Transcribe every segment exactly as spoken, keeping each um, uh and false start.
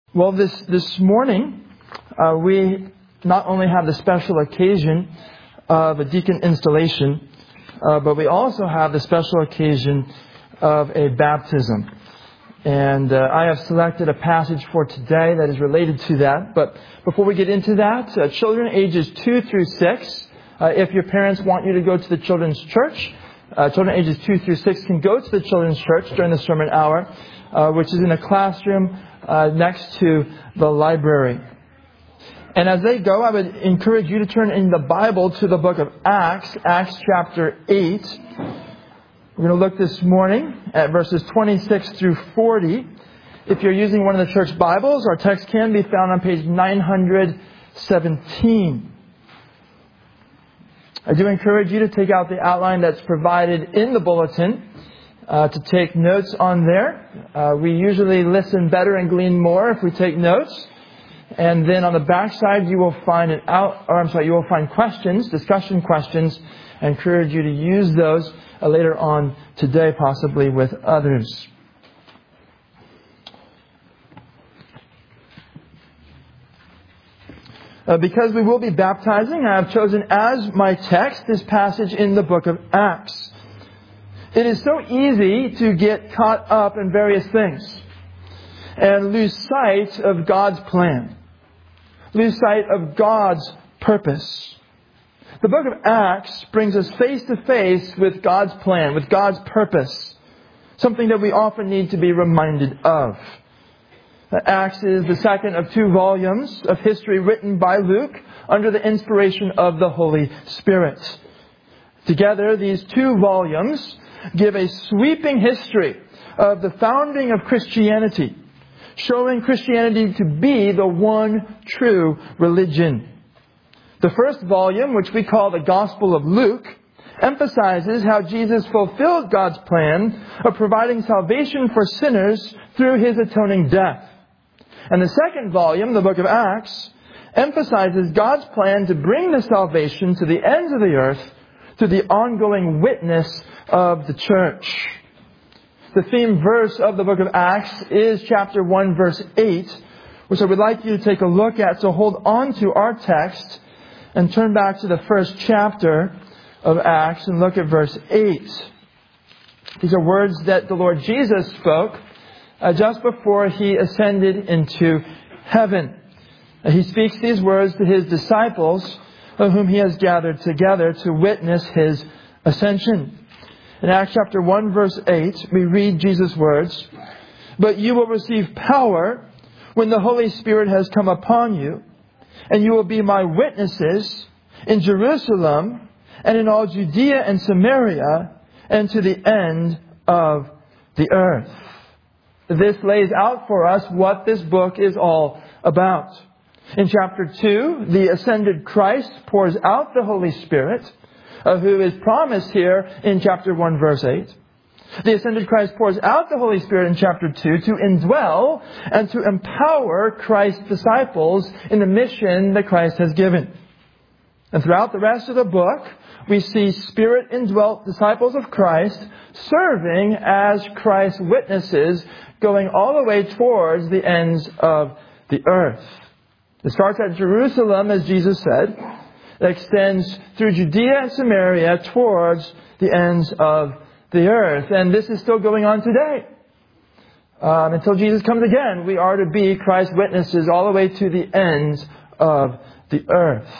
Well, this, this morning, uh, we not only have the special occasion of a deacon installation, uh, but we also have the special occasion of a baptism. And uh, I have selected a passage for today that is related to that. But before we get into that, uh, children ages two through six, uh, if your parents want you to go to the children's church, uh, children ages two through six can go to the children's church during the sermon hour, uh, which is in a classroom uh, next to the library. And as they go, I would encourage you to turn in the Bible to the book of Acts, Acts chapter eight. We're going to look this morning at verses twenty-six through forty. If you're using one of the church Bibles, our text can be found on page nine hundred seventeen. I do encourage you to take out the outline that's provided in the bulletin, uh, to take notes on there. Uh, we usually listen better and glean more if we take notes. And then on the back side, you will find an out, or I'm sorry, you will find questions, discussion questions. I encourage you to use those uh, later on today, possibly with others. Uh, because we will be baptizing, I have chosen as my text this passage in the book of Acts. It is so easy to get caught up in various things and lose sight of God's plan, lose sight of God's purpose. The book of Acts brings us face to face with God's plan, with God's purpose, something that we often need to be reminded of. Acts is the second of two volumes of history written by Luke under the inspiration of the Holy Spirit. Together, these two volumes give a sweeping history of the founding of Christianity, showing Christianity to be the one true religion. The first volume, which we call the Gospel of Luke, emphasizes how Jesus fulfilled God's plan of providing salvation for sinners through His atoning death. And the second volume, the book of Acts, emphasizes God's plan to bring the salvation to the ends of the earth through the ongoing witness of the church. The theme verse of the book of Acts is chapter one, verse eight, which I would like you to take a look at. So hold on to our text and turn back to the first chapter of Acts and look at verse eight. These are words that the Lord Jesus spoke uh, just before He ascended into heaven. Uh, he speaks these words to His disciples, uh, whom He has gathered together to witness His ascension. In Acts chapter one, verse eight, we read Jesus' words, "But you will receive power when the Holy Spirit has come upon you, and you will be my witnesses in Jerusalem and in all Judea and Samaria and to the end of the earth." This lays out for us what this book is all about. In chapter two, the ascended Christ pours out the Holy Spirit, uh, who is promised here in chapter one, verse eight. The ascended Christ pours out the Holy Spirit in chapter two to indwell and to empower Christ's disciples in the mission that Christ has given. And throughout the rest of the book, we see Spirit-indwelt disciples of Christ serving as Christ's witnesses, going all the way towards the ends of the earth. It starts at Jerusalem, as Jesus said. It extends through Judea and Samaria towards the ends of the earth. And this is still going on today. Um, until Jesus comes again, we are to be Christ's witnesses all the way to the ends of the earth.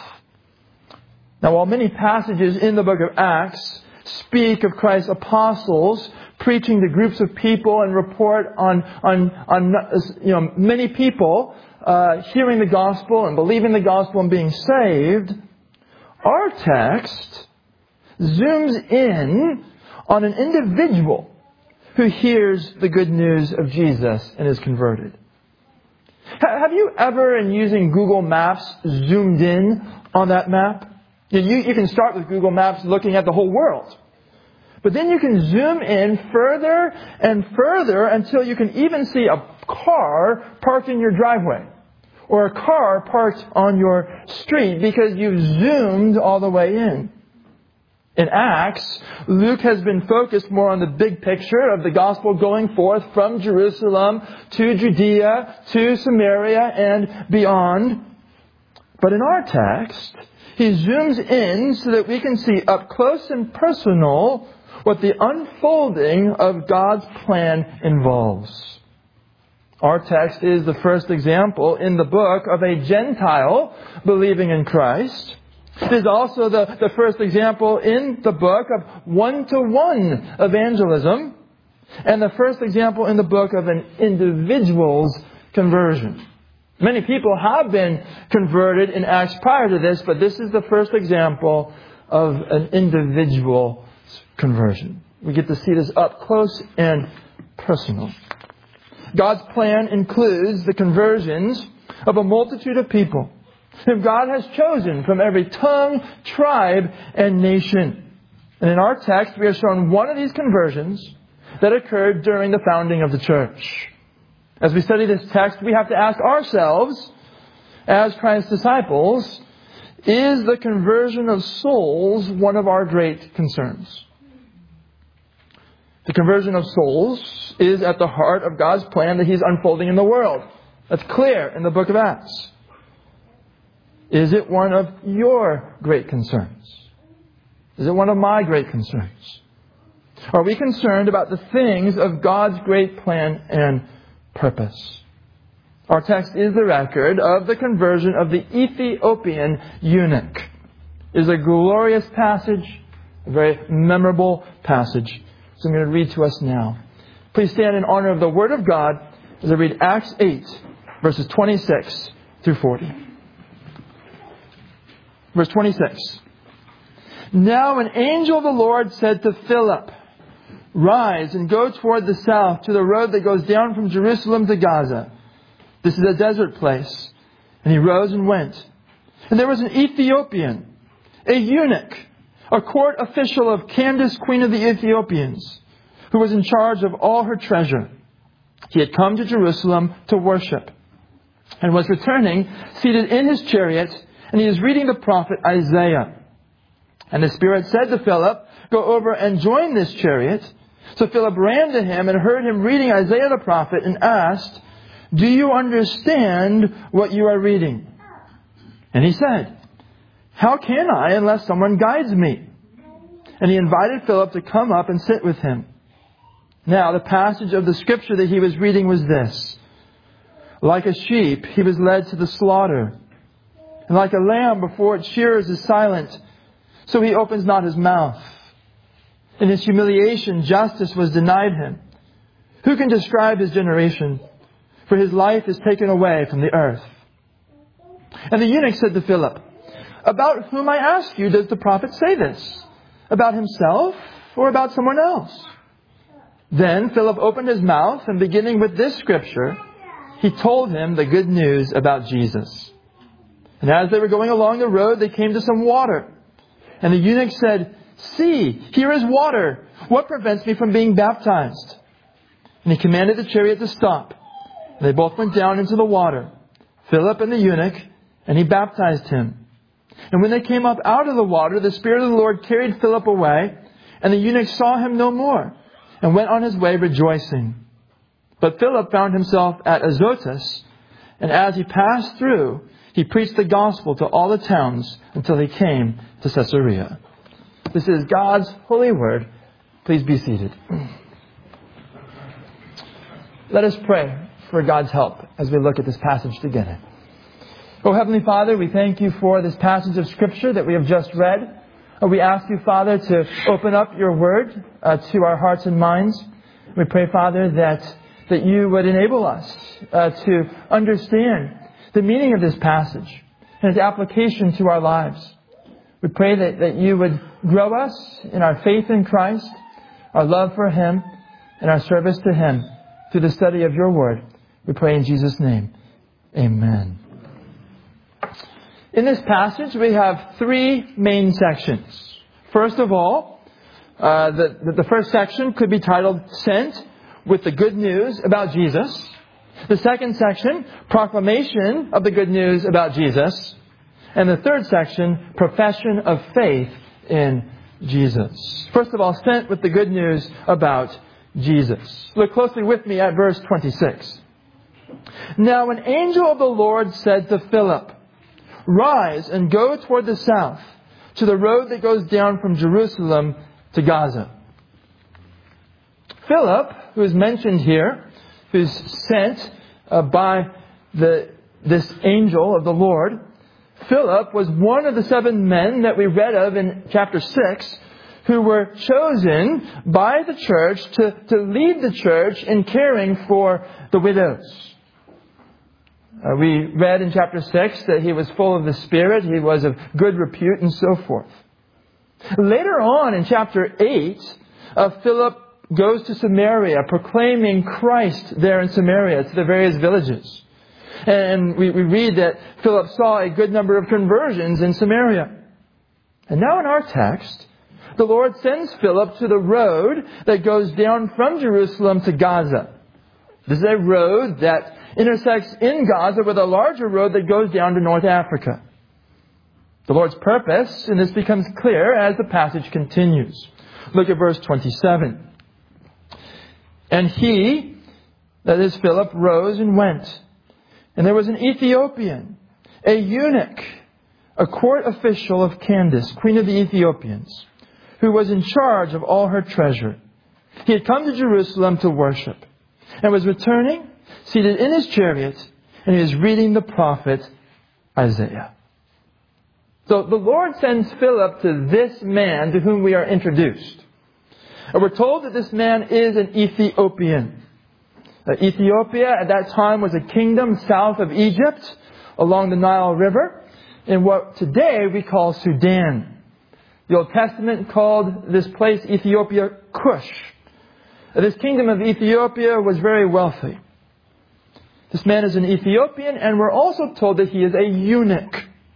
Now, while many passages in the book of Acts speak of Christ's apostles preaching to groups of people and report on, on, on you know, many people uh, hearing the gospel and believing the gospel and being saved, our text zooms in on an individual who hears the good news of Jesus and is converted. Have you ever, in using Google Maps, zoomed in on that map? You, you can start with Google Maps looking at the whole world. But then you can zoom in further and further until you can even see a car parked in your driveway or a car parked on your street because you've zoomed all the way in. In Acts, Luke has been focused more on the big picture of the gospel going forth from Jerusalem to Judea, to Samaria, and beyond. But in our text, he zooms in so that we can see up close and personal what the unfolding of God's plan involves. Our text is the first example in the book of a Gentile believing in Christ. It is also the, the first example in the book of one-to-one evangelism, and the first example in the book of an individual's conversion. Many people have been converted in Acts prior to this, but this is the first example of an individual conversion. We get to see this up close and personal. God's plan includes the conversions of a multitude of people whom God has chosen from every tongue, tribe, and nation. And in our text, we are shown one of these conversions that occurred during the founding of the church. As we study this text, we have to ask ourselves, as Christ's disciples, is the conversion of souls one of our great concerns? The conversion of souls is at the heart of God's plan that He's unfolding in the world. That's clear in the book of Acts. Is it one of your great concerns? Is it one of my great concerns? Are we concerned about the things of God's great plan and purpose? Our text is the record of the conversion of the Ethiopian eunuch. It is a glorious passage, a very memorable passage. So I'm going to read to us now. Please stand in honor of the Word of God as I read Acts eight, verses twenty-six through forty. Verse twenty-six. Now an angel of the Lord said to Philip, "Rise and go toward the south to the road that goes down from Jerusalem to Gaza. This is a desert place." And he rose and went. And there was an Ethiopian, a eunuch, a court official of Candace, queen of the Ethiopians, who was in charge of all her treasure. He had come to Jerusalem to worship and was returning, seated in his chariot, and he is reading the prophet Isaiah. And the Spirit said to Philip, "Go over and join this chariot." So Philip ran to him and heard him reading Isaiah the prophet and asked, "Do you understand what you are reading?" And he said, "How can I unless someone guides me?" And he invited Philip to come up and sit with him. Now, the passage of the scripture that he was reading was this: "Like a sheep, he was led to the slaughter. And like a lamb before its shearers is silent, so he opens not his mouth. In his humiliation, justice was denied him. Who can describe his generation? For his life is taken away from the earth." And the eunuch said to Philip, "About whom, I ask you, does the prophet say this? About himself or about someone else?" Then Philip opened his mouth, and beginning with this scripture, he told him the good news about Jesus. And as they were going along the road, they came to some water. And the eunuch said, "See, here is water. What prevents me from being baptized?" And he commanded the chariot to stop. And they both went down into the water, Philip and the eunuch, and he baptized him. And when they came up out of the water, the Spirit of the Lord carried Philip away, and the eunuch saw him no more, and went on his way rejoicing. But Philip found himself at Azotus, and as he passed through, he preached the gospel to all the towns until he came to Caesarea. This is God's holy word. Please be seated. Let us pray for God's help as we look at this passage together. Oh, Heavenly Father, we thank you for this passage of Scripture that we have just read. We ask you, Father, to open up your word uh, to our hearts and minds. We pray, Father, that, that you would enable us uh, to understand the meaning of this passage and its application to our lives. We pray that, that you would grow us in our faith in Christ, our love for Him, and our service to Him through the study of your word. We pray in Jesus' name. Amen. In this passage, we have three main sections. First of all, uh, the, the first section could be titled Sent, with the good news about Jesus. The second section, proclamation of the good news about Jesus. And the third section, profession of faith in Jesus. First of all, sent with the good news about Jesus. Look closely with me at verse twenty-six. Now an angel of the Lord said to Philip, "Rise and go toward the south, to the road that goes down from Jerusalem to Gaza." Philip, who is mentioned here, who's sent uh, by the this angel of the Lord, Philip was one of the seven men that we read of in chapter six who were chosen by the church to, to lead the church in caring for the widows. Uh, we read in chapter six that he was full of the Spirit, he was of good repute, and so forth. Later on in chapter eight, uh, Philip goes to Samaria, proclaiming Christ there in Samaria to the various villages. And we, we read that Philip saw a good number of conversions in Samaria. And now in our text, the Lord sends Philip to the road that goes down from Jerusalem to Gaza. This is a road that intersects in Gaza with a larger road that goes down to North Africa. The Lord's purpose, and this becomes clear as the passage continues. Look at verse twenty-seven. And he, that is Philip, rose and went. And there was an Ethiopian, a eunuch, a court official of Candace, queen of the Ethiopians, who was in charge of all her treasure. He had come to Jerusalem to worship, and was returning, seated in his chariot, and he was reading the prophet Isaiah. So the Lord sends Philip to this man to whom we are introduced. And we're told that this man is an Ethiopian. Uh, Ethiopia at that time was a kingdom south of Egypt along the Nile River in what today we call Sudan. The Old Testament called this place Ethiopia Cush. Uh, this kingdom of Ethiopia was very wealthy. This man is an Ethiopian, and we're also told that he is a eunuch.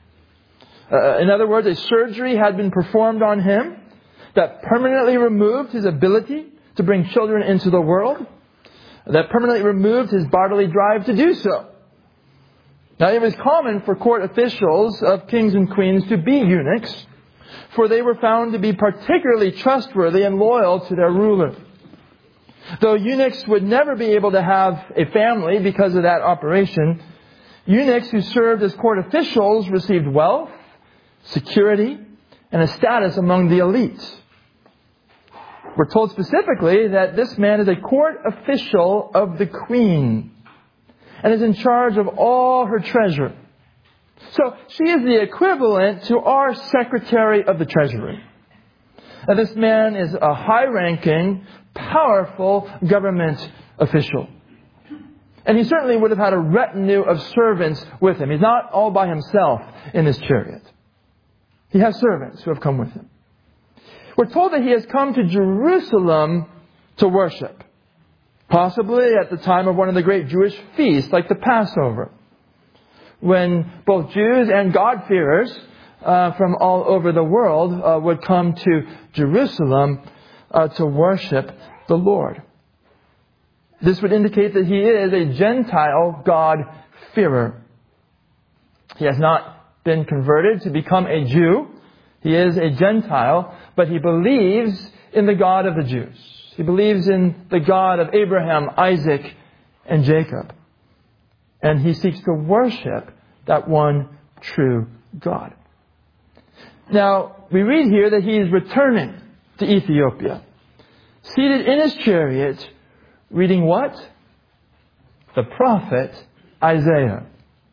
Uh, in other words, a surgery had been performed on him that permanently removed his ability to bring children into the world, that permanently removed his bodily drive to do so. Now, it was common for court officials of kings and queens to be eunuchs, for they were found to be particularly trustworthy and loyal to their ruler. Though eunuchs would never be able to have a family because of that operation, eunuchs who served as court officials received wealth, security, and a status among the elite. We're told specifically that this man is a court official of the queen and is in charge of all her treasure. So she is the equivalent to our Secretary of the Treasury. And this man is a high-ranking, powerful government official. And he certainly would have had a retinue of servants with him. He's not all by himself in this chariot. He has servants who have come with him. We're told that he has come to Jerusalem to worship. Possibly at the time of one of the great Jewish feasts, like the Passover, when both Jews and God-fearers uh, from all over the world uh, would come to Jerusalem uh, to worship the Lord. This would indicate that he is a Gentile God-fearer. He has not been converted to become a Jew. He is a Gentile, but he believes in the God of the Jews. He believes in the God of Abraham, Isaac, and Jacob. And he seeks to worship that one true God. Now, we read here that he is returning to Ethiopia, seated in his chariot, reading what? The prophet Isaiah.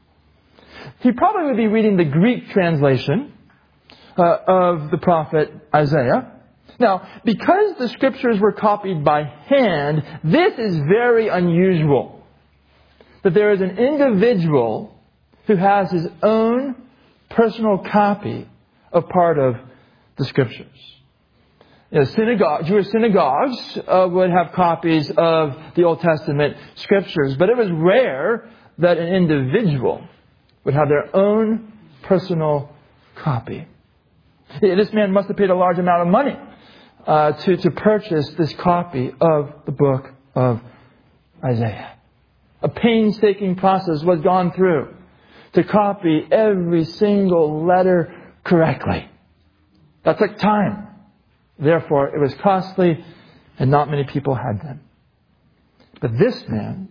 He probably would be reading the Greek translation uh, of the prophet Isaiah. Now, because the scriptures were copied by hand, this is very unusual. That there is an individual who has his own personal copy of part of the scriptures. You know, synagogue, Jewish synagogues uh, would have copies of the Old Testament scriptures, but it was rare that an individual would have their own personal copy. This man must have paid a large amount of money uh, to, to purchase this copy of the book of Isaiah. A painstaking process was gone through to copy every single letter correctly. That took time. Therefore, it was costly, and not many people had them. But this man,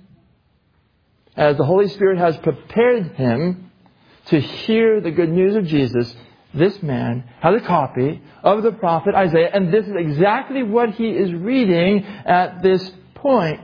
as the Holy Spirit has prepared him to hear the good news of Jesus, this man has a copy of the prophet Isaiah, and this is exactly what he is reading at this point.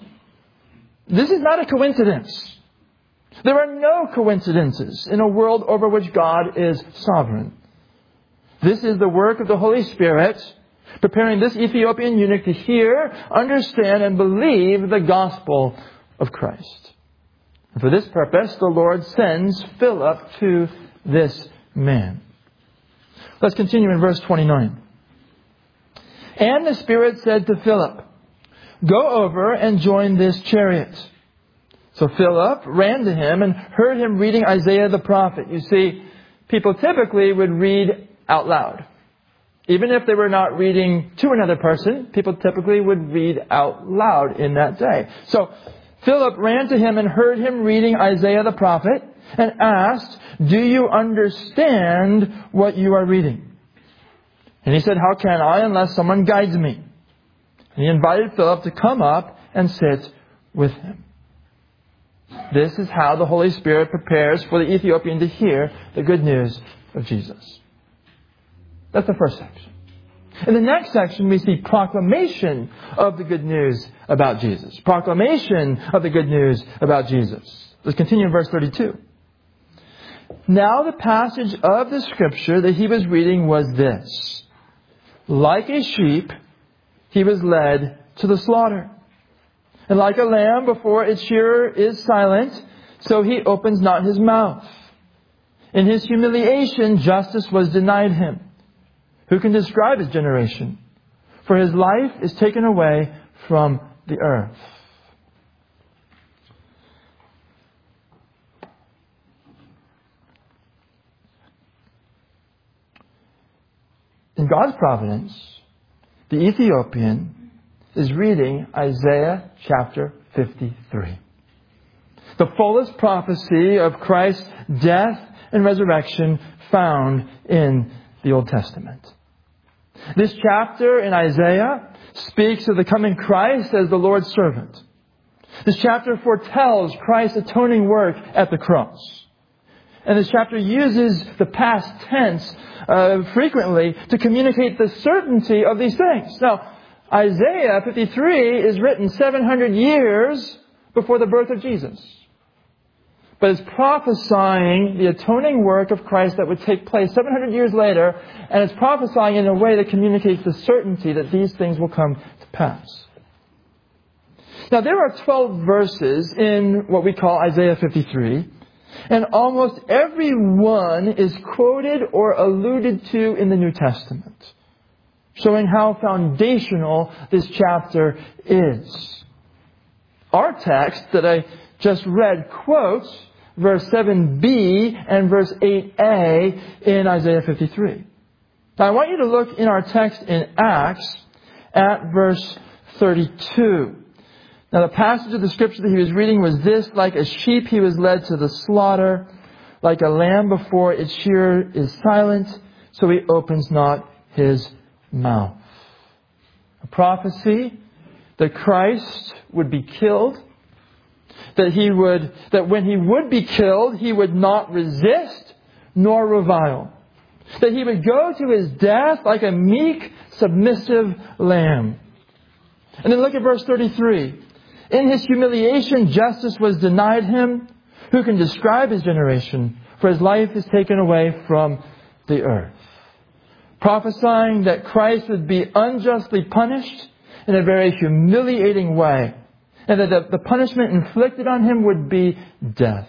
This is not a coincidence. There are no coincidences in a world over which God is sovereign. This is the work of the Holy Spirit, preparing this Ethiopian eunuch to hear, understand, and believe the gospel of Christ. And for this purpose, the Lord sends Philip to this man. Let's continue in verse twenty-nine. And the Spirit said to Philip, "Go over and join this chariot." So Philip ran to him and heard him reading Isaiah the prophet. You see, people typically would read out loud. Even if they were not reading to another person, people typically would read out loud in that day. So Philip ran to him and heard him reading Isaiah the prophet and asked, "Do you understand what you are reading?" And he said, "How can I unless someone guides me?" And he invited Philip to come up and sit with him. This is how the Holy Spirit prepares for the Ethiopian to hear the good news of Jesus. That's the first section. In the next section, we see proclamation of the good news about Jesus. Proclamation of the good news about Jesus. Let's continue in verse thirty-two. Now the passage of the scripture that he was reading was this: "Like a sheep, he was led to the slaughter. And like a lamb before its shearer is silent, so he opens not his mouth. In his humiliation, justice was denied him. Who can describe his generation? For his life is taken away from the earth." In God's providence, the Ethiopian is reading Isaiah chapter fifty-three. The fullest prophecy of Christ's death and resurrection found in the Old Testament. This chapter in Isaiah speaks of the coming Christ as the Lord's servant. This chapter foretells Christ's atoning work at the cross. And this chapter uses the past tense uh, frequently to communicate the certainty of these things. Now, Isaiah fifty-three is written seven hundred years before the birth of Jesus. But it's prophesying the atoning work of Christ that would take place seven hundred years later, and it's prophesying in a way that communicates the certainty that these things will come to pass. Now, there are twelve verses in what we call Isaiah fifty-three, and almost every one is quoted or alluded to in the New Testament, showing how foundational this chapter is. Our text that I just read quotes verse seven b and verse eight a in Isaiah fifty-three. Now I want you to look in our text in Acts at verse thirty-two. Now the passage of the scripture that he was reading was this: "Like a sheep he was led to the slaughter, like a lamb before its shearer is silent, so he opens not his mouth." A prophecy that Christ would be killed, that he would, that when he would be killed, he would not resist nor revile, that he would go to his death like a meek, submissive lamb. And then look at verse thirty-three. "In his humiliation, justice was denied him. Who can describe his generation? For his life is taken away from the earth." Prophesying that Christ would be unjustly punished in a very humiliating way, and that the, the punishment inflicted on him would be death.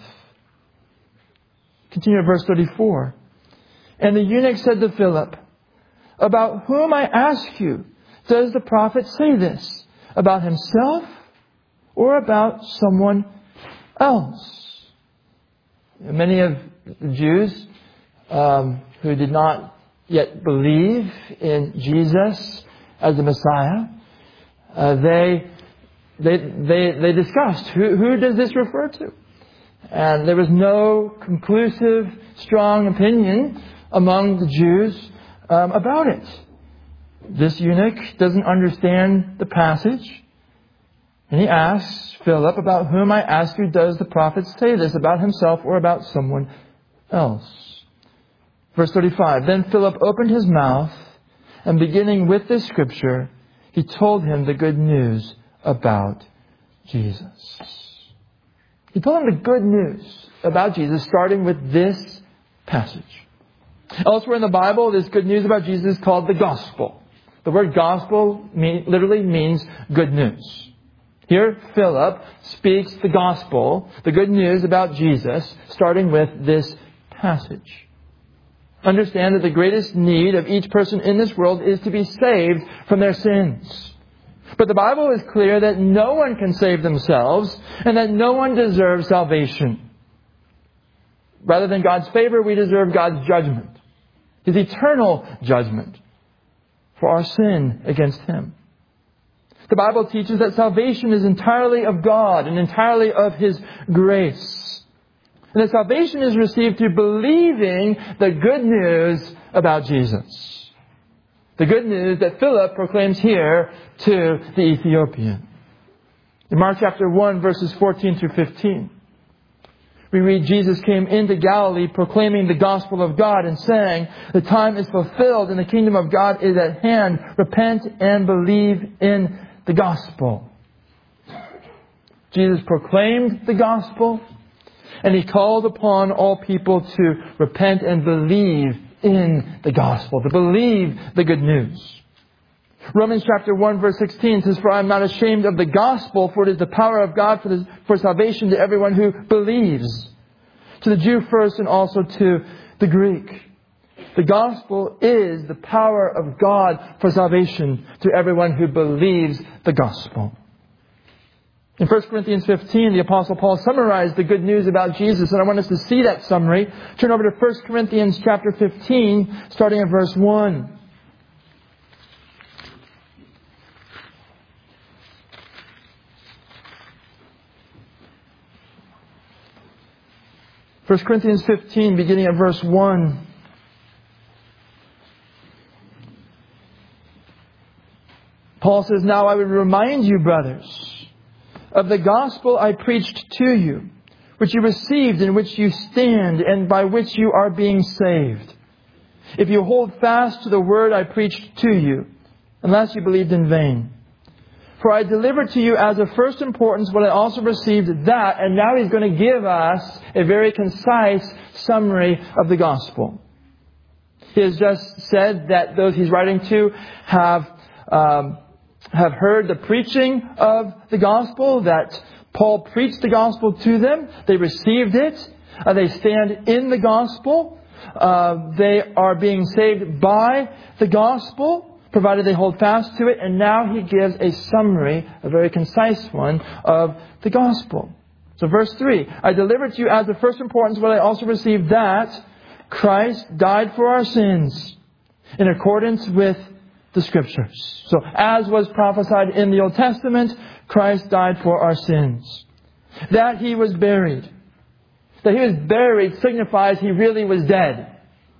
Continue at verse thirty-four. "And the eunuch said to Philip, 'About whom, I ask you, does the prophet say this? About himself or about someone else?'" Many of the Jews um, who did not yet believe in Jesus as the Messiah, uh, they, they they they discussed who who does this refer to, and there was no conclusive, strong opinion among the Jews um, about it. This eunuch doesn't understand the passage. And he asks Philip, about whom, I ask you, does the prophet say this? About himself or about someone else? Verse thirty-five, then Philip opened his mouth, and beginning with this scripture, he told him the good news about Jesus. He told him the good news about Jesus, starting with this passage. Elsewhere in the Bible, this good news about Jesus is called the gospel. The word gospel mean, literally means good news. Here, Philip speaks the gospel, the good news about Jesus, starting with this passage. Understand that the greatest need of each person in this world is to be saved from their sins. But the Bible is clear that no one can save themselves and that no one deserves salvation. Rather than God's favor, we deserve God's judgment. His eternal judgment for our sin against Him. The Bible teaches that salvation is entirely of God and entirely of His grace. And that salvation is received through believing the good news about Jesus. The good news that Philip proclaims here to the Ethiopian. In Mark chapter one, verses fourteen through fifteen, we read, Jesus came into Galilee proclaiming the gospel of God and saying, the time is fulfilled and the kingdom of God is at hand. Repent and believe in the gospel. Jesus proclaimed the gospel, and He called upon all people to repent and believe in the gospel, to believe the good news. Romans chapter one verse sixteen says, for I am not ashamed of the gospel, for it is the power of God for, the, for salvation to everyone who believes. To the Jew first and also to the Greek. The gospel is the power of God for salvation to everyone who believes the gospel. In First Corinthians fifteen, the Apostle Paul summarized the good news about Jesus, and I want us to see that summary. Turn over to First Corinthians chapter fifteen, starting at verse one. First Corinthians fifteen, beginning at verse one. Paul says, now I would remind you, brothers, of the gospel I preached to you, which you received, in which you stand, and by which you are being saved, if you hold fast to the word I preached to you, unless you believed in vain. For I delivered to you as of first importance what I also received, that, and now he's going to give us a very concise summary of the gospel. He has just said that those he's writing to have um, have heard the preaching of the gospel, that Paul preached the gospel to them. They received it. Uh, they stand in the gospel. Uh, they are being saved by the gospel, provided they hold fast to it. And now he gives a summary, a very concise one, of the gospel. So verse three, I delivered to you as of first importance what I also received, that Christ died for our sins in accordance with the Scriptures. So as was prophesied in the Old Testament, Christ died for our sins. That He was buried. That He was buried signifies He really was dead.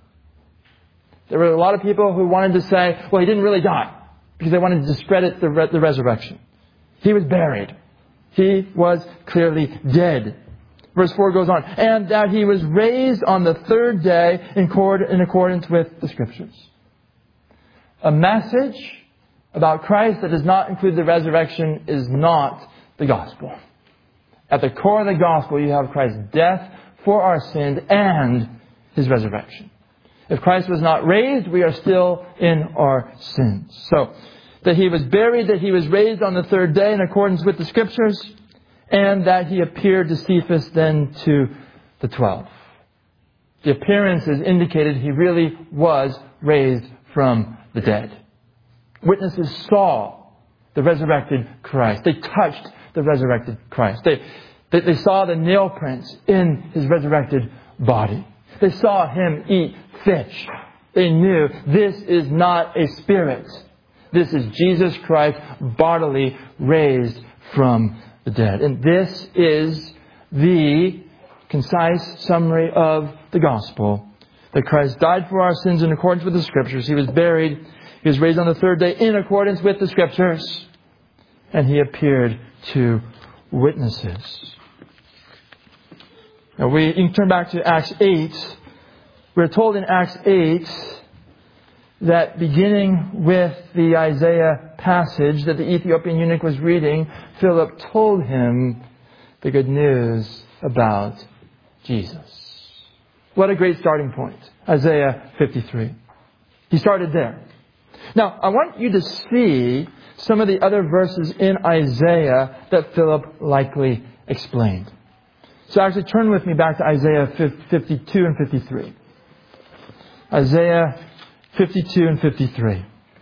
There were a lot of people who wanted to say, well, He didn't really die, because they wanted to discredit the, re- the resurrection. He was buried. He was clearly dead. Verse four goes on, and that He was raised on the third day in, cord- in accordance with the Scriptures. A message about Christ that does not include the resurrection is not the gospel. At the core of the gospel, you have Christ's death for our sins and His resurrection. If Christ was not raised, we are still in our sins. So, that He was buried, that He was raised on the third day in accordance with the Scriptures, and that He appeared to Cephas, then to the twelve. The appearances indicated He really was raised from the dead. Witnesses saw the resurrected Christ. They touched the resurrected Christ. They, they, they saw the nail prints in His resurrected body. They saw Him eat fish. They knew this is not a spirit. This is Jesus Christ bodily raised from the dead. And this is the concise summary of the gospel. That Christ died for our sins in accordance with the Scriptures. He was buried. He He was raised on the third day in accordance with the Scriptures. And He appeared to witnesses. Now we you can turn back to Acts eight. We're told in Acts eight that beginning with the Isaiah passage that the Ethiopian eunuch was reading, Philip told him the good news about Jesus. What a great starting point. Isaiah fifty-three. He started there. Now, I want you to see some of the other verses in Isaiah that Philip likely explained. So actually turn with me back to Isaiah fifty-two and fifty-three. Isaiah fifty-two and fifty-three.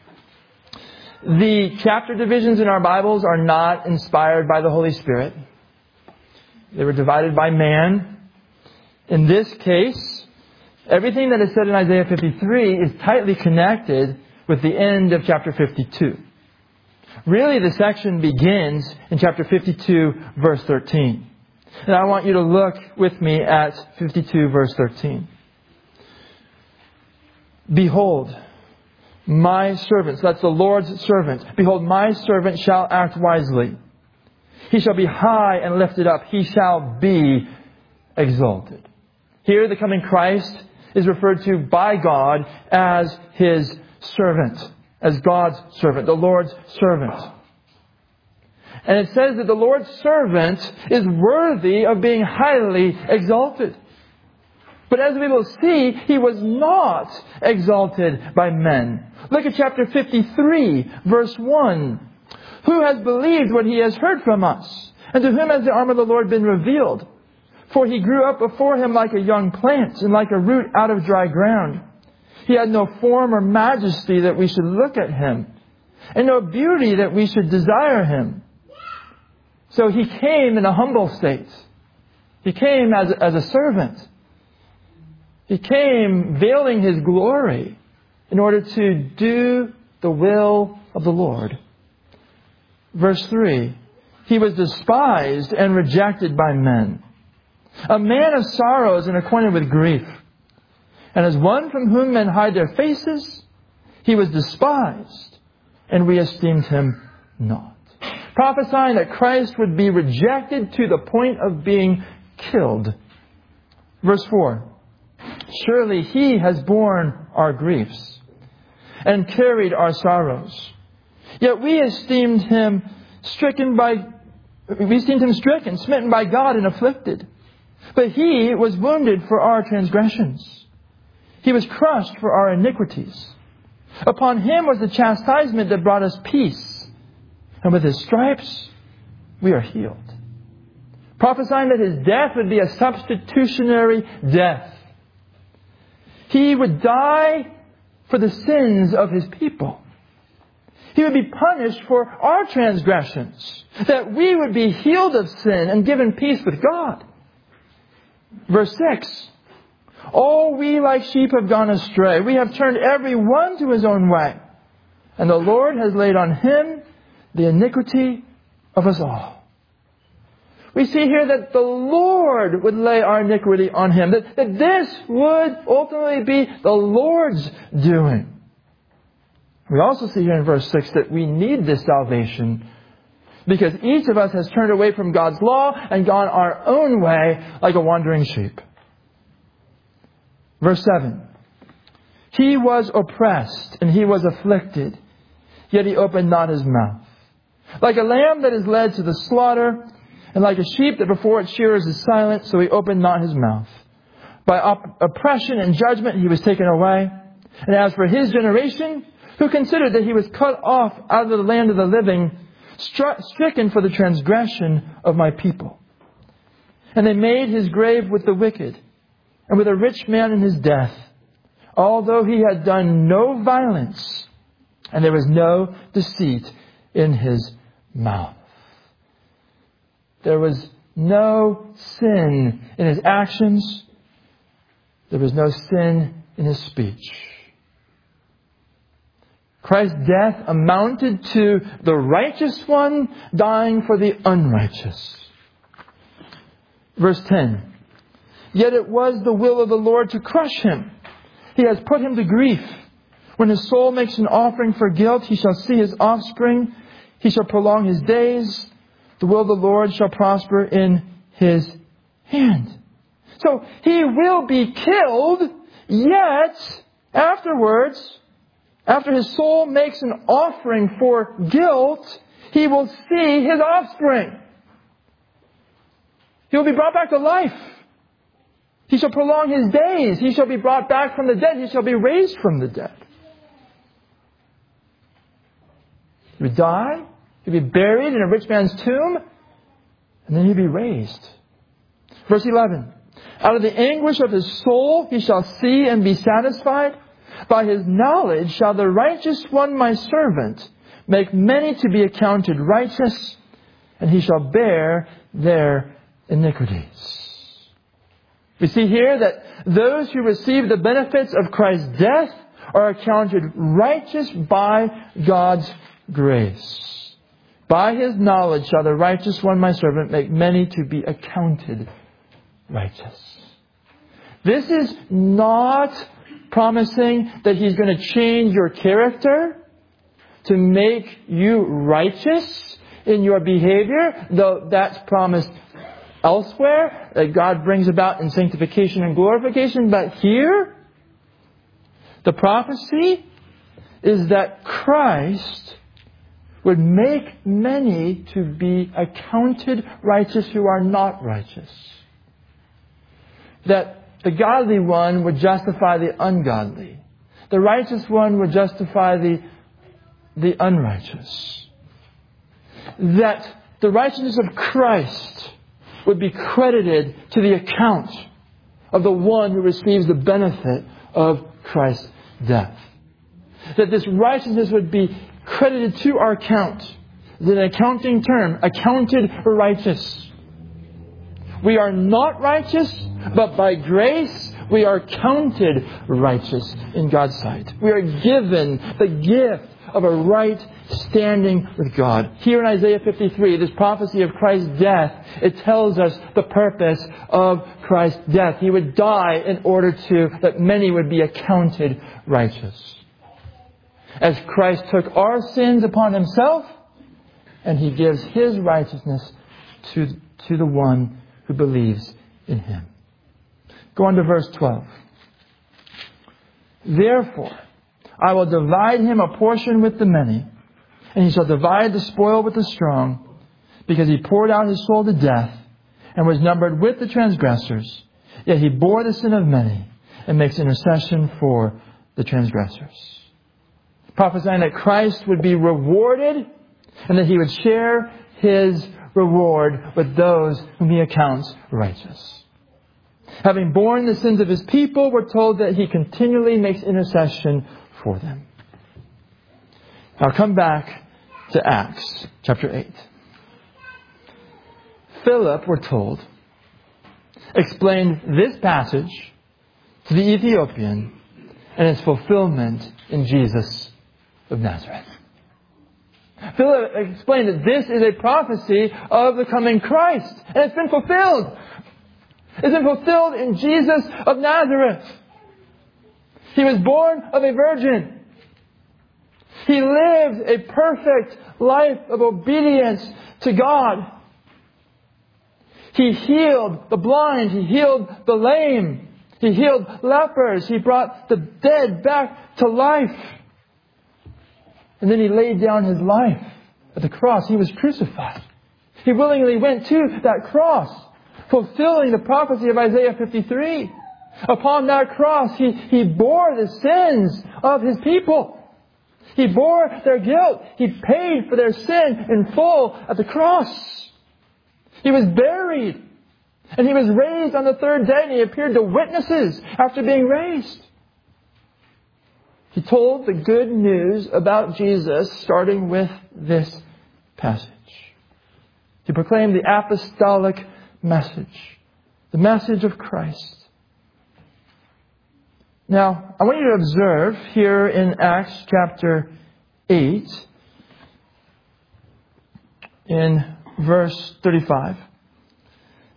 The chapter divisions in our Bibles are not inspired by the Holy Spirit. They were divided by man. In this case, everything that is said in Isaiah fifty-three is tightly connected with the end of chapter fifty-two. Really, the section begins in chapter fifty-two, verse thirteen. And I want you to look with me at fifty-two, verse thirteen. Behold, my servant, so that's the Lord's servant. Behold, my servant shall act wisely. He shall be high and lifted up. He shall be exalted. Here, the coming Christ is referred to by God as His servant, as God's servant, the Lord's servant. And it says that the Lord's servant is worthy of being highly exalted. But as we will see, He was not exalted by men. Look at chapter fifty-three, verse one. Who has believed what He has heard from us? And to whom has the arm of the Lord been revealed? For He grew up before Him like a young plant, and like a root out of dry ground. He had no form or majesty that we should look at Him, and no beauty that we should desire Him. So He came in a humble state. He came as, as a servant. He came veiling His glory in order to do the will of the Lord. Verse three. He was despised and rejected by men, a man of sorrows and acquainted with grief. And as one from whom men hide their faces, He was despised, and we esteemed Him not. Prophesying that Christ would be rejected to the point of being killed. Verse four. Surely He has borne our griefs and carried our sorrows. Yet we esteemed Him stricken by, we esteemed Him stricken, smitten by God and afflicted. But He was wounded for our transgressions. He was crushed for our iniquities. Upon Him was the chastisement that brought us peace. And with His stripes, we are healed. Prophesying that His death would be a substitutionary death. He would die for the sins of His people. He would be punished for our transgressions, that we would be healed of sin and given peace with God. Verse six. All we like sheep have gone astray. We have turned every one to his own way. And the Lord has laid on Him the iniquity of us all. We see here that the Lord would lay our iniquity on Him. That, that this would ultimately be the Lord's doing. We also see here in verse six that we need this salvation because each of us has turned away from God's law and gone our own way like a wandering sheep. Verse seven. He was oppressed and He was afflicted, yet He opened not His mouth. Like a lamb that is led to the slaughter, and like a sheep that before its shearers is silent, so He opened not His mouth. By op- oppression and judgment He was taken away. And as for His generation, who considered that He was cut off out of the land of the living, stri- stricken for the transgression of my people. And they made His grave with the wicked, and with a rich man in his death, although he had done no violence, and there was no deceit in His mouth. There was no sin in His actions. There was no sin in His speech. Christ's death amounted to the righteous one dying for the unrighteous. Verse ten. Yet it was the will of the Lord to crush Him. He has put Him to grief. When his soul makes an offering for guilt, he shall see his offspring. He shall prolong his days. The will of the Lord shall prosper in his hand. So he will be killed, yet afterwards, after his soul makes an offering for guilt, he will see his offspring. He will be brought back to life. He shall prolong his days. He shall be brought back from the dead. He shall be raised from the dead. He would die. He'd be buried in a rich man's tomb. And then he'd be raised. Verse eleven. Out of the anguish of his soul he shall see and be satisfied. By his knowledge shall the righteous one, my servant, make many to be accounted righteous, and he shall bear their iniquities. We see here that those who receive the benefits of Christ's death are accounted righteous by God's grace. By his knowledge shall the righteous one, my servant, make many to be accounted righteous. This is not promising that he's going to change your character to make you righteous in your behavior, though that's promised elsewhere, that God brings about in sanctification and glorification. But here, the prophecy is that Christ would make many to be accounted righteous who are not righteous. That the godly one would justify the ungodly. The righteous one would justify the, the unrighteous. That the righteousness of Christ would be credited to the account of the one who receives the benefit of Christ's death. That this righteousness would be credited to our account. It's an accounting term, accounted righteous. We are not righteous, but by grace we are counted righteous in God's sight. We are given the gift of a right standing with God. Here in Isaiah fifty-three, this prophecy of Christ's death, it tells us the purpose of Christ's death. He would die in order to, that many would be accounted righteous. As Christ took our sins upon himself, and he gives his righteousness to, to the one who believes in him. Go on to verse twelve. Therefore, I will divide him a portion with the many, and he shall divide the spoil with the strong, because he poured out his soul to death, and was numbered with the transgressors. Yet he bore the sin of many, and makes intercession for the transgressors. Prophesying that Christ would be rewarded, and that he would share his reward with those whom he accounts righteous. Having borne the sins of his people, we're told that he continually makes intercession for them. Now come back to Acts chapter eight. Philip, we're told, explained this passage to the Ethiopian and its fulfillment in Jesus of Nazareth. Philip explained that this is a prophecy of the coming Christ. And it's been fulfilled. It's been fulfilled in Jesus of Nazareth. He was born of a virgin. He lived a perfect life of obedience to God. He healed the blind. He healed the lame. He healed lepers. He brought the dead back to life. And then he laid down his life at the cross. He was crucified. He willingly went to that cross, fulfilling the prophecy of Isaiah fifty-three. Upon that cross, he, he bore the sins of his people. He bore their guilt. He paid for their sin in full at the cross. He was buried. And he was raised on the third day, and he appeared to witnesses after being raised. He told the good news about Jesus, starting with this passage. He proclaimed the apostolic message, the message of Christ. Now, I want you to observe here in Acts chapter eight, in verse thirty-five,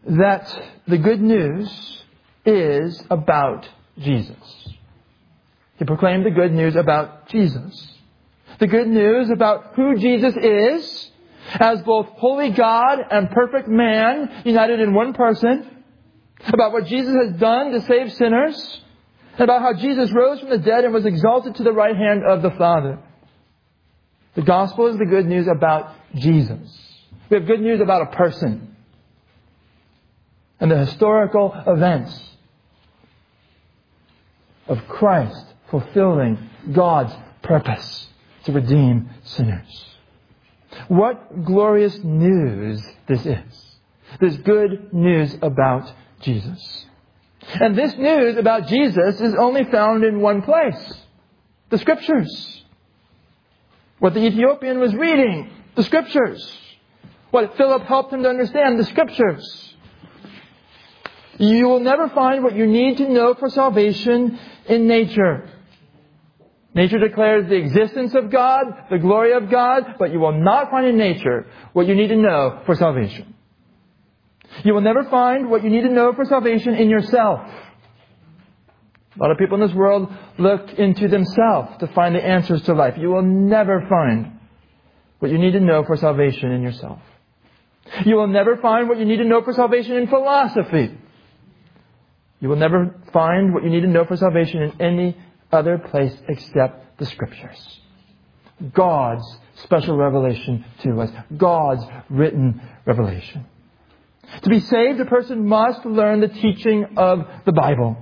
that the good news is about Jesus. He proclaimed the good news about Jesus. The good news about who Jesus is, as both holy God and perfect man united in one person, about what Jesus has done to save sinners, and about how Jesus rose from the dead and was exalted to the right hand of the Father. The gospel is the good news about Jesus. We have good news about a person and the historical events of Christ fulfilling God's purpose to redeem sinners. What glorious news this is. This good news about Jesus. And this news about Jesus is only found in one place. The Scriptures. What the Ethiopian was reading. The Scriptures. What Philip helped him to understand. The Scriptures. You will never find what you need to know for salvation in nature. Nature declares the existence of God, the glory of God, but you will not find in nature what you need to know for salvation. You will never find what you need to know for salvation in yourself. A lot of people in this world look into themselves to find the answers to life. You will never find what you need to know for salvation in yourself. You will never find what you need to know for salvation in philosophy. You will never find what you need to know for salvation in any other place except the Scriptures. God's special revelation to us. God's written revelation. To be saved, a person must learn the teaching of the Bible.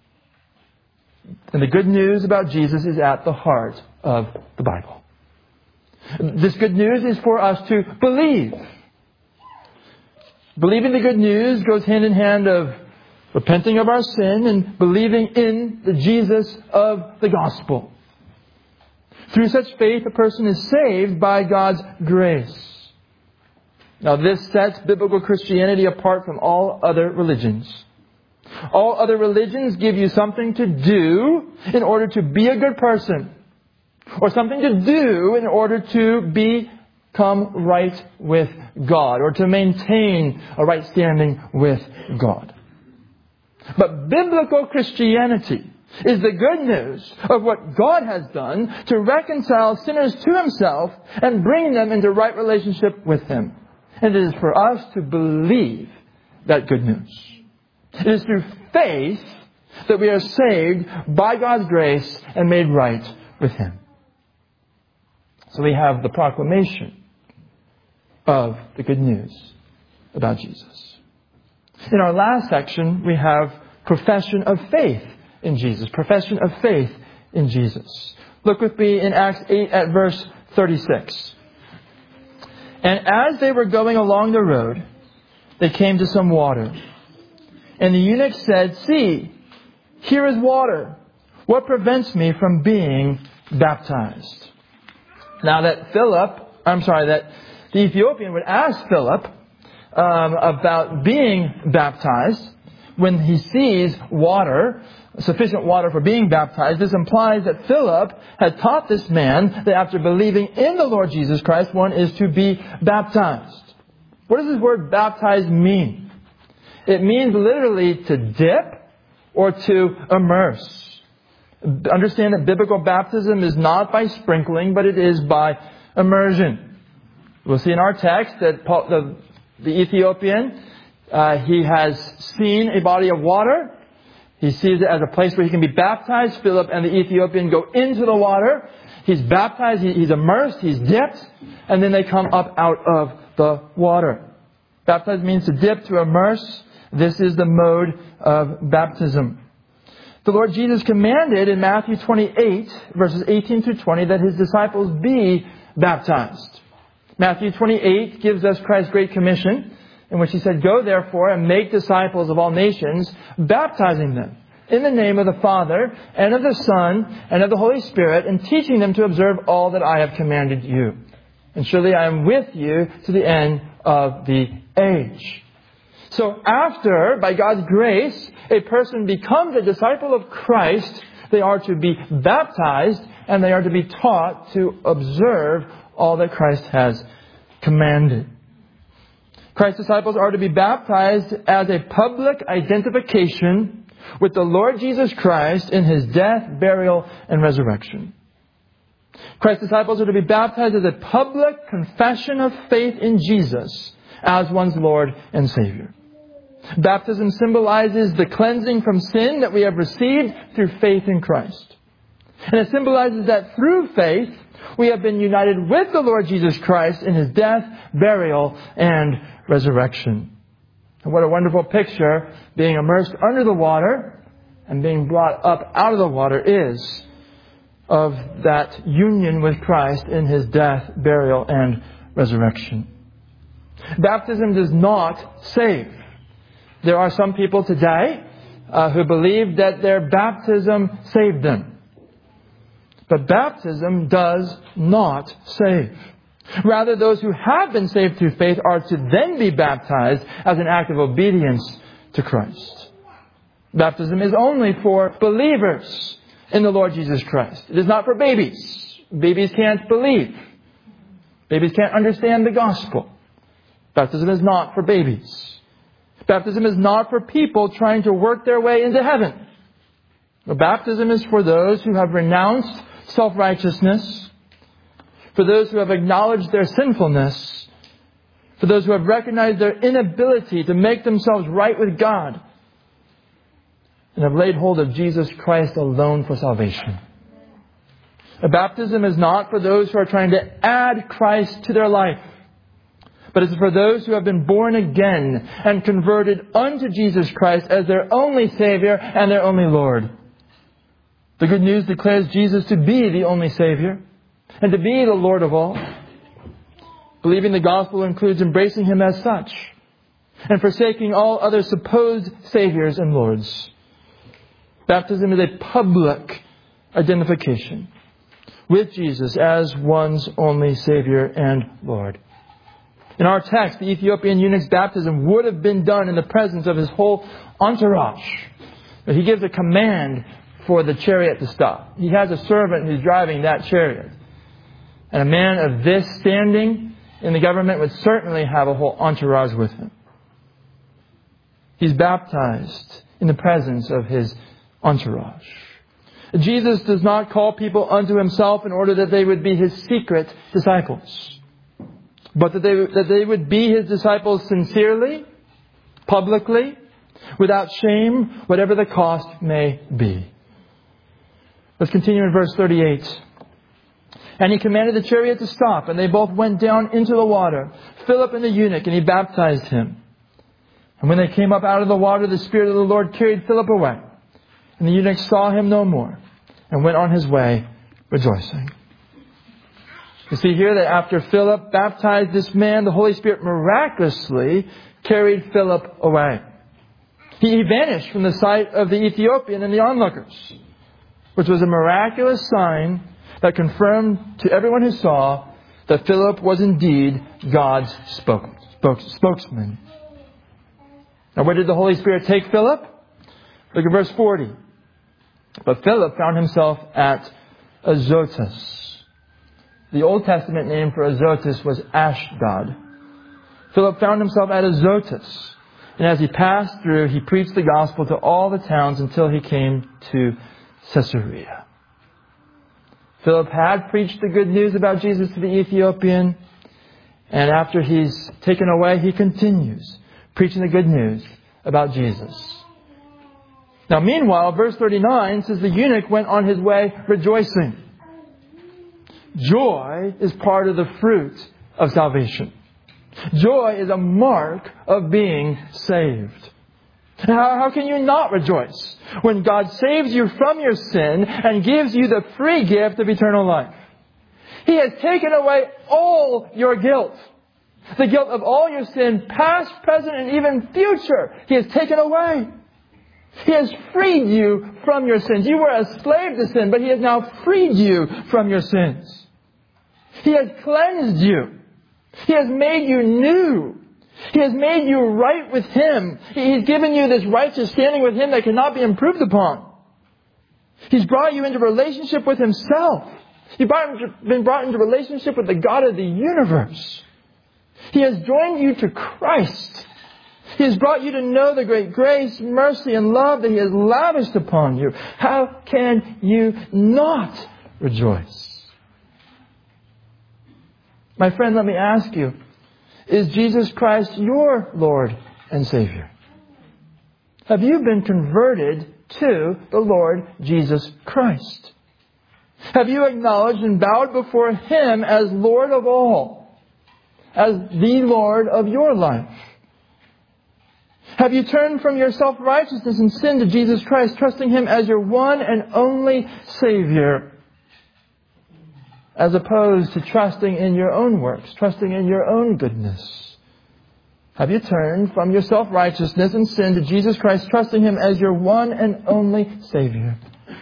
And the good news about Jesus is at the heart of the Bible. This good news is for us to believe. Believing the good news goes hand in hand of repenting of our sin and believing in the Jesus of the gospel. Through such faith, a person is saved by God's grace. Now, this sets biblical Christianity apart from all other religions. All other religions give you something to do in order to be a good person, or something to do in order to become right with God, or to maintain a right standing with God. But biblical Christianity is the good news of what God has done to reconcile sinners to Himself and bring them into right relationship with Him. And it is for us to believe that good news. It is through faith that we are saved by God's grace and made right with Him. So we have the proclamation of the good news about Jesus. In our last section, we have profession of faith in Jesus. Profession of faith in Jesus. Look with me in Acts eight at verse thirty-six. And as they were going along the road, they came to some water. And the eunuch said, "See, here is water. What prevents me from being baptized?" Now that Philip, I'm sorry, that the Ethiopian would ask Philip um, about being baptized, when he sees water, sufficient water for being baptized, this implies that Philip had taught this man that after believing in the Lord Jesus Christ, one is to be baptized. What does this word baptized mean? It means literally to dip or to immerse. Understand that biblical baptism is not by sprinkling, but it is by immersion. We'll see in our text that Paul, the, the Ethiopian, uh, he has seen a body of water. He sees it as a place where he can be baptized. Philip and the Ethiopian go into the water. He's baptized, he, he's immersed, he's dipped, and then they come up out of the water. Baptized means to dip, to immerse. This is the mode of baptism. The Lord Jesus commanded in Matthew twenty-eight, verses eighteen through twenty, that His disciples be baptized. Matthew twenty-eight gives us Christ's Great Commission, in which He said, "Go therefore and make disciples of all nations, baptizing them in the name of the Father and of the Son and of the Holy Spirit, and teaching them to observe all that I have commanded you. And surely I am with you to the end of the age." So after, by God's grace, a person becomes a disciple of Christ, they are to be baptized and they are to be taught to observe all that Christ has commanded. Christ's disciples are to be baptized as a public identification with the Lord Jesus Christ in His death, burial, and resurrection. Christ's disciples are to be baptized as a public confession of faith in Jesus as one's Lord and Savior. Baptism symbolizes the cleansing from sin that we have received through faith in Christ. And it symbolizes that through faith, we have been united with the Lord Jesus Christ in His death, burial, and resurrection. And what a wonderful picture being immersed under the water and being brought up out of the water is of that union with Christ in His death, burial, and resurrection. Baptism does not save. There are some people today uh, who believe that their baptism saved them. But baptism does not save. Rather, those who have been saved through faith are to then be baptized as an act of obedience to Christ. Baptism is only for believers in the Lord Jesus Christ. It is not for babies. Babies can't believe. Babies can't understand the gospel. Baptism is not for babies. Baptism is not for people trying to work their way into heaven. The baptism is for those who have renounced self-righteousness, for those who have acknowledged their sinfulness, for those who have recognized their inability to make themselves right with God, and have laid hold of Jesus Christ alone for salvation. A baptism is not for those who are trying to add Christ to their life, but it's for those who have been born again and converted unto Jesus Christ as their only Savior and their only Lord. The good news declares Jesus to be the only Savior and to be the Lord of all. Believing the gospel includes embracing Him as such and forsaking all other supposed Saviors and Lords. Baptism is a public identification with Jesus as one's only Savior and Lord. In our text, the Ethiopian eunuch's baptism would have been done in the presence of his whole entourage. But he gives a command for the chariot to stop. He has a servant who's driving that chariot. And a man of this standing in the government would certainly have a whole entourage with him. He's baptized in the presence of his entourage. Jesus does not call people unto Himself in order that they would be His secret disciples, but that they, that they would be His disciples sincerely, publicly, without shame, whatever the cost may be. Let's continue in verse thirty-eight. And He commanded the chariot to stop, and they both went down into the water, Philip and the eunuch, and He baptized him. And when they came up out of the water, the Spirit of the Lord carried Philip away. And the eunuch saw Him no more, and went on his way rejoicing. You see here that after Philip baptized this man, the Holy Spirit miraculously carried Philip away. He vanished from the sight of the Ethiopian and the onlookers, which was a miraculous sign that confirmed to everyone who saw that Philip was indeed God's spoke, spoke, spokesman. Now, where did the Holy Spirit take Philip? Look at verse forty. But Philip found himself at Azotus. The Old Testament name for Azotus was Ashdod. Philip found himself at Azotus. And as he passed through, he preached the gospel to all the towns until he came to Caesarea. Philip had preached the good news about Jesus to the Ethiopian. And after he's taken away, he continues preaching the good news about Jesus. Now, meanwhile, verse thirty-nine says the eunuch went on his way rejoicing. Joy is part of the fruit of salvation. Joy is a mark of being saved. How, how can you not rejoice when God saves you from your sin and gives you the free gift of eternal life? He has taken away all your guilt. The guilt of all your sin, past, present, and even future, He has taken away. He has freed you from your sins. You were a slave to sin, but He has now freed you from your sins. He has cleansed you. He has made you new. He has made you right with Him. He's given you this righteous standing with Him that cannot be improved upon. He's brought you into relationship with Himself. You've been brought into relationship with the God of the universe. He has joined you to Christ. He has brought you to know the great grace, mercy, and love that He has lavished upon you. How can you not rejoice? My friend, let me ask you, is Jesus Christ your Lord and Savior? Have you been converted to the Lord Jesus Christ? Have you acknowledged and bowed before Him as Lord of all, as the Lord of your life? Have you turned from your self-righteousness and sin to Jesus Christ, trusting Him as your one and only Savior, as opposed to trusting in your own works, trusting in your own goodness? Have you turned from your self-righteousness and sin to Jesus Christ, trusting Him as your one and only Savior?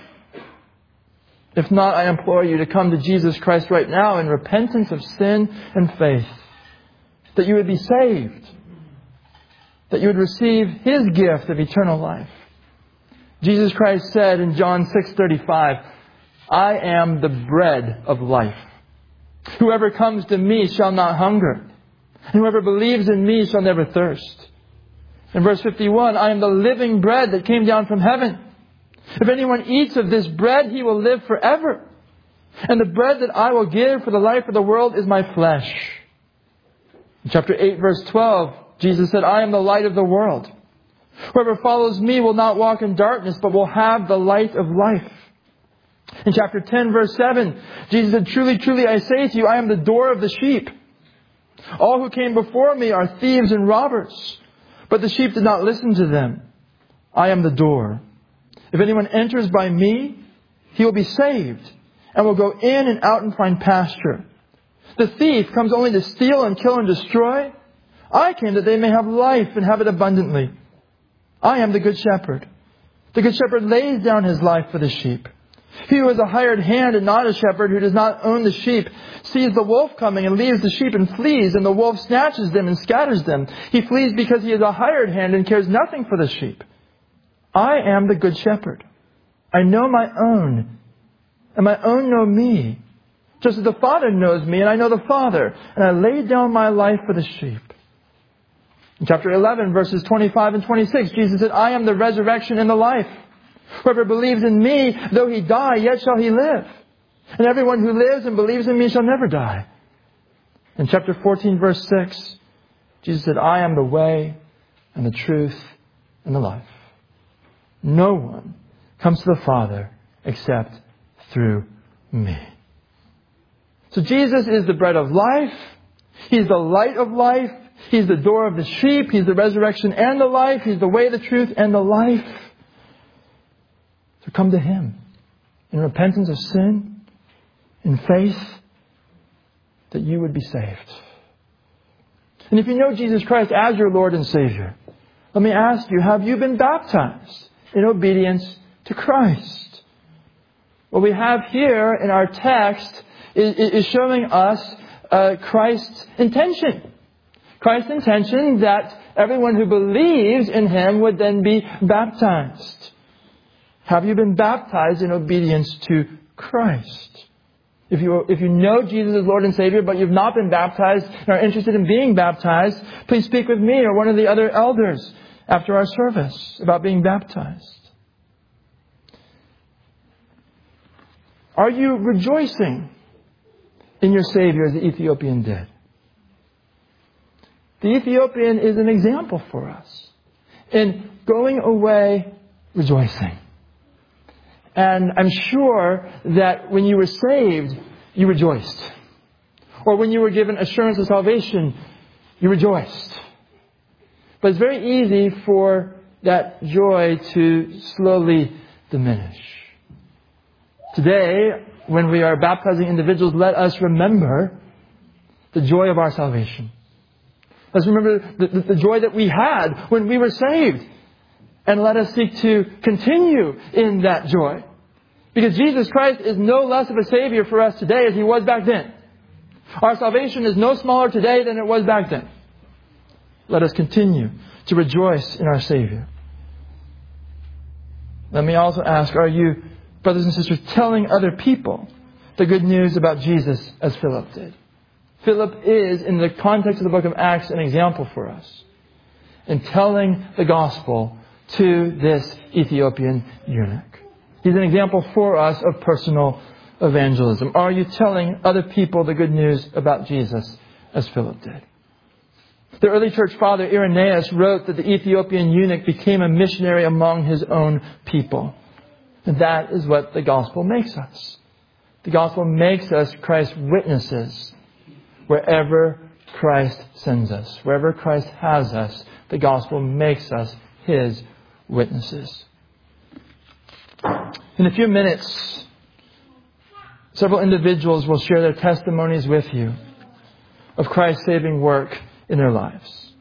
If not, I implore you to come to Jesus Christ right now in repentance of sin and faith, that you would be saved, that you would receive His gift of eternal life. Jesus Christ said in John six thirty-five, I am the bread of life. Whoever comes to me shall not hunger. And whoever believes in me shall never thirst. In verse fifty-one, I am the living bread that came down from heaven. If anyone eats of this bread, he will live forever. And the bread that I will give for the life of the world is my flesh. In chapter eight, verse twelve, Jesus said, I am the light of the world. Whoever follows me will not walk in darkness, but will have the light of life. In chapter ten, verse seven, Jesus said, truly, truly, I say to you, I am the door of the sheep. All who came before me are thieves and robbers, but the sheep did not listen to them. I am the door. If anyone enters by me, he will be saved, and will go in and out and find pasture. The thief comes only to steal and kill and destroy. I came that they may have life and have it abundantly. I am the good shepherd. The good shepherd lays down his life for the sheep. He who is a hired hand and not a shepherd, who does not own the sheep, sees the wolf coming and leaves the sheep and flees, and the wolf snatches them and scatters them. He flees because he is a hired hand and cares nothing for the sheep. I am the good shepherd. I know my own, and my own know me, just as the Father knows me, and I know the Father, and I lay down my life for the sheep. In chapter eleven, verses twenty-five and twenty-six, Jesus said, I am the resurrection and the life. Whoever believes in me, though he die, yet shall he live. And everyone who lives and believes in me shall never die. In chapter fourteen, verse six, Jesus said, I am the way and the truth and the life. No one comes to the Father except through me. So Jesus is the bread of life. He's the light of life. He's the door of the sheep. He's the resurrection and the life. He's the way, the truth, and the life. So come to Him in repentance of sin, in faith, that you would be saved. And if you know Jesus Christ as your Lord and Savior, let me ask you, have you been baptized in obedience to Christ? What we have here in our text is, is showing us uh, Christ's intention. Christ's intention that everyone who believes in Him would then be baptized. Have you been baptized in obedience to Christ? If you, if you know Jesus as Lord and Savior, but you've not been baptized and are interested in being baptized, please speak with me or one of the other elders after our service about being baptized. Are you rejoicing in your Savior as the Ethiopian did? The Ethiopian is an example for us in going away rejoicing. And I'm sure that when you were saved, you rejoiced. Or when you were given assurance of salvation, you rejoiced. But it's very easy for that joy to slowly diminish. Today, when we are baptizing individuals, let us remember the joy of our salvation. Let's remember the, the, the joy that we had when we were saved. And let us seek to continue in that joy. Because Jesus Christ is no less of a Savior for us today as He was back then. Our salvation is no smaller today than it was back then. Let us continue to rejoice in our Savior. Let me also ask, are you, brothers and sisters, telling other people the good news about Jesus as Philip did? Philip is, in the context of the book of Acts, an example for us. in telling the gospel to this Ethiopian eunuch. He's an example for us of personal evangelism. Are you telling other people the good news about Jesus as Philip did? The early church father Irenaeus wrote that the Ethiopian eunuch became a missionary among his own people. And that is what the gospel makes us. The gospel makes us Christ's witnesses wherever Christ sends us. Wherever Christ has us, the gospel makes us His witnesses. In a few minutes, several individuals will share their testimonies with you of Christ's saving work in their lives.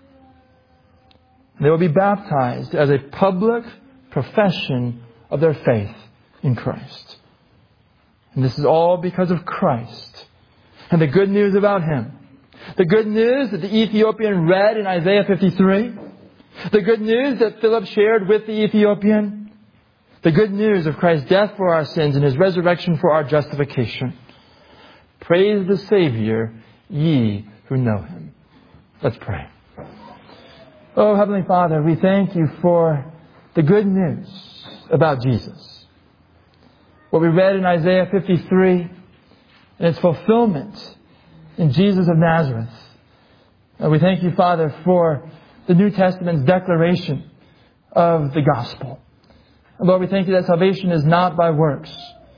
They will be baptized as a public profession of their faith in Christ. And this is all because of Christ and the good news about Him. The good news that the Ethiopian read in Isaiah fifty-three. The good news that Philip shared with the Ethiopian. The good news of Christ's death for our sins and His resurrection for our justification. Praise the Savior, ye who know Him. Let's pray. Oh, Heavenly Father, we thank You for the good news about Jesus. What we read in Isaiah fifty-three and its fulfillment in Jesus of Nazareth. And we thank You, Father, for the New Testament's declaration of the gospel. And Lord, we thank You that salvation is not by works.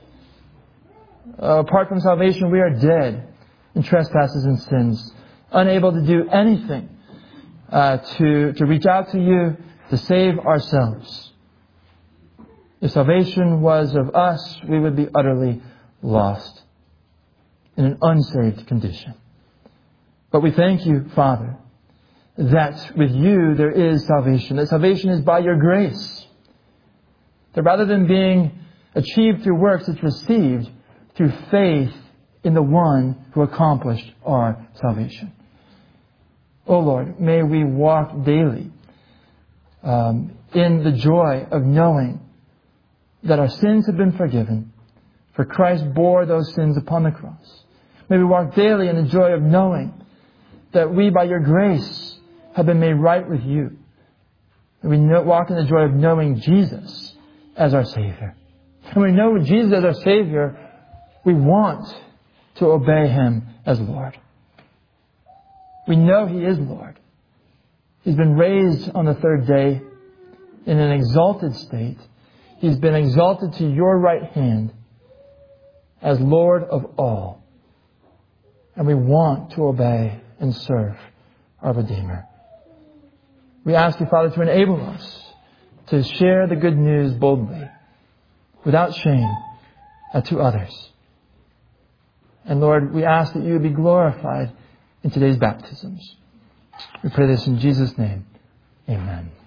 Uh, apart from salvation, we are dead in trespasses and sins, unable to do anything uh, to, to reach out to You, to save ourselves. If salvation was of us, we would be utterly lost in an unsaved condition. But we thank You, Father, that with You there is salvation, that salvation is by Your grace. That rather than being achieved through works, it's received through faith in the one who accomplished our salvation. Oh Lord, may we walk daily um, in the joy of knowing that our sins have been forgiven, for Christ bore those sins upon the cross. May we walk daily in the joy of knowing that we, by Your grace, have been made right with You. And we know, walk in the joy of knowing Jesus as our Savior. And when we know Jesus as our Savior, we want to obey Him as Lord. We know He is Lord. He's been raised on the third day in an exalted state. He's been exalted to Your right hand as Lord of all. And we want to obey and serve our Redeemer. We ask You, Father, to enable us to share the good news boldly, without shame, uh, to others. And Lord, we ask that You would be glorified in today's baptisms. We pray this in Jesus' name. Amen.